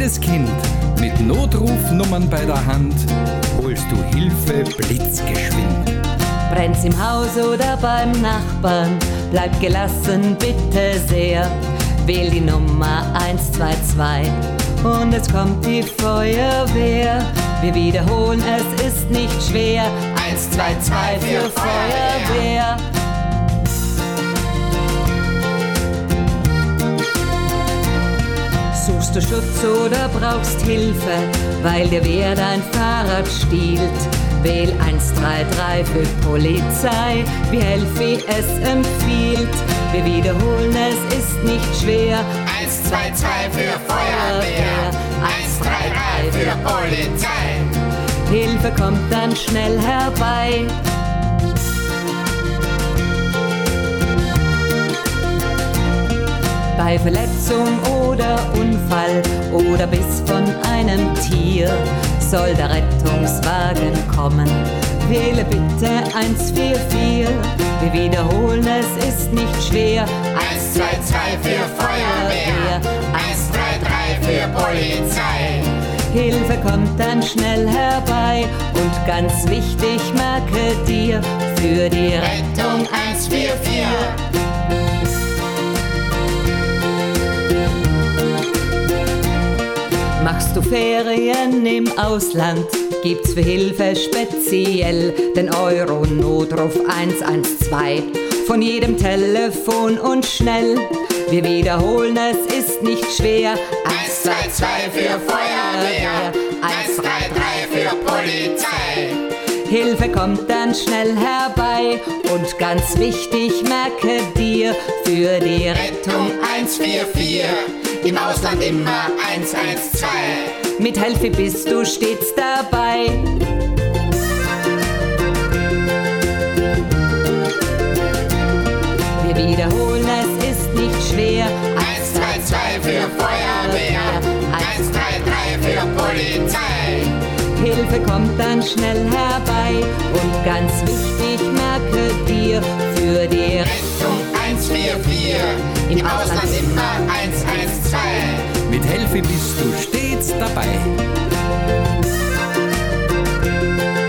jedes Kind mit Notrufnummern bei der Hand holst du Hilfe blitzgeschwind. Brennt's im Haus oder beim Nachbarn, bleib gelassen, bitte sehr. Wähl die Nummer 122 und es kommt die Feuerwehr. Wir wiederholen, es ist nicht schwer. 122 für Feuerwehr. Suchst du Schutz oder brauchst Hilfe, weil dir wer dein Fahrrad stiehlt? Wähl 133 für Polizei, wie Helfi es empfiehlt. Wir wiederholen, es ist nicht schwer. 122 für Feuerwehr, 133 für Polizei. Hilfe kommt dann schnell herbei. Bei Verletzung oder Unfall oder Biss von einem Tier soll der Rettungswagen kommen. Wähle bitte 144. Wir wiederholen, es ist nicht schwer. 122 für Feuerwehr, 133 für Polizei. Hilfe kommt dann schnell herbei und ganz wichtig, merke dir, für die Rettung 144. Machst du Ferien im Ausland, gibt's für Hilfe speziell den Euro-Notruf 112 von jedem Telefon und schnell. Wir wiederholen, es ist nicht schwer. 122 für Feuerwehr, 133 für Polizei. Hilfe kommt dann schnell herbei und ganz wichtig, merke dir, für die Rettung 144. Im Ausland immer 112. Mit Helfi bist du stets dabei. Wir wiederholen, es ist nicht schwer. 122 für Feuerwehr, 133 für Polizei. Hilfe kommt dann schnell herbei und ganz wichtig, merke dir, für die Rettung 144. Im Ausland immer 112. Mit Helfi bist du stets dabei.